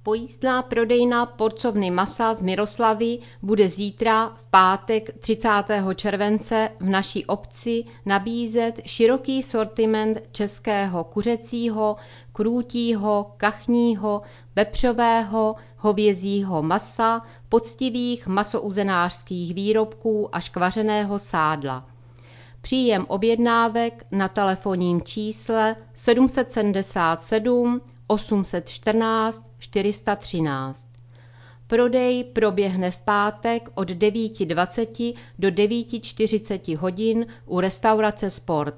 Pojízdná prodejna porcovny masa z Miroslavy bude zítra v pátek 30. července v naší obci nabízet široký sortiment českého kuřecího, krůtího, kachního, vepřového, hovězího masa, poctivých masouzenářských výrobků a škvařeného sádla. Příjem objednávek na telefonním čísle 777 814 413. Prodej proběhne v pátek od 9:20 do 9:40 hodin u restaurace Sport.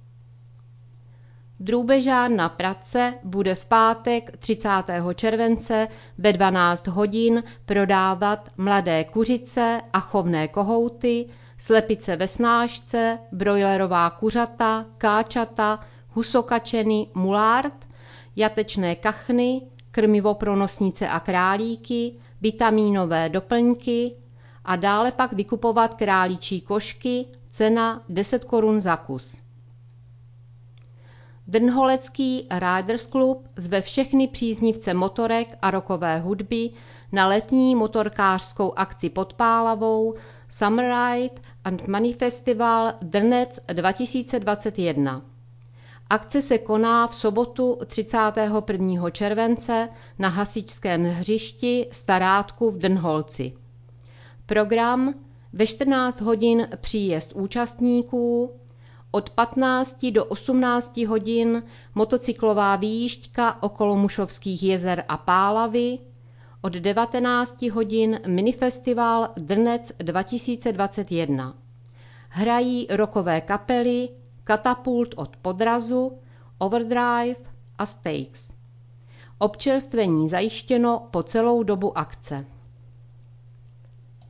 Drůbežárna Pradce bude v pátek 30. července ve 12 hodin prodávat mladé kuřice a chovné kohouty, slepice ve snášce, brojlerová kuřata, káčata, husokačeny mulard, jatečné kachny, krmivo pro nosnice a králíky, vitamínové doplňky a dále pak vykupovat králíčí košky, cena 10 korun za kus. Drnholecký Riders Club zve všechny příznivce motorek a rockové hudby na letní motorkářskou akci pod Pálavou Summer Ride and Money Festival Drnec 2021. Akce se koná v sobotu 31. července na hasičském hřišti Starátku v Drnholci. Program: ve 14 hodin příjezd účastníků, od 15 do 18 hodin motocyklová výjížďka okolo Mušovských jezer a Pálavy, od 19 hodin minifestival Drnec 2021. Hrají rockové kapely Katapult od Podrazu, Overdrive a Stakes. Občerstvení zajištěno po celou dobu akce.